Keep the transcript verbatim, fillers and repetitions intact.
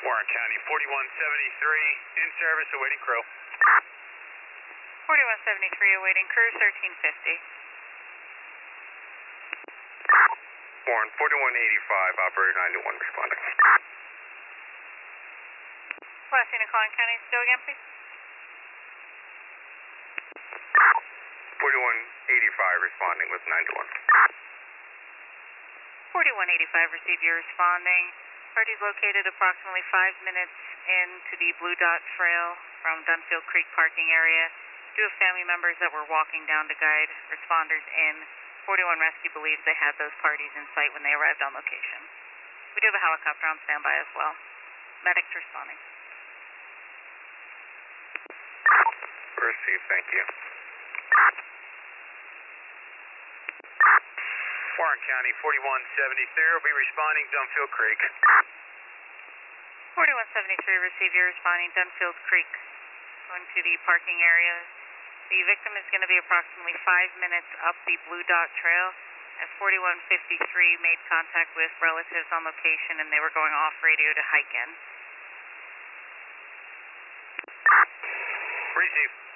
Warren County, forty-one seventy-three, in service, awaiting crew. forty-one seventy-three, awaiting crew, thirteen fifty. Warren, forty-one eighty-five, operator ninety-one responding. Last unit calling county, go again, please. forty-one eighty-five, responding with ninety-one. forty-one eighty-five, receive your responding. Party located approximately five minutes into the Blue Dot Trail from Dunfield Creek parking area. Do have family members that were walking down to guide responders in. forty-one Rescue believes they had those parties in sight when they arrived on location. We do have a helicopter on standby as well. Medics responding. Received, thank you. Warren County, forty-one seventy-three, will be responding Dunfield Creek. forty-one seventy-three, receive your responding Dunfield Creek. Going to the parking area. The victim is going to be approximately five minutes up the Blue Dot Trail. At forty-one fifty-three, made contact with relatives on location and they were going off radio to hike in. Received.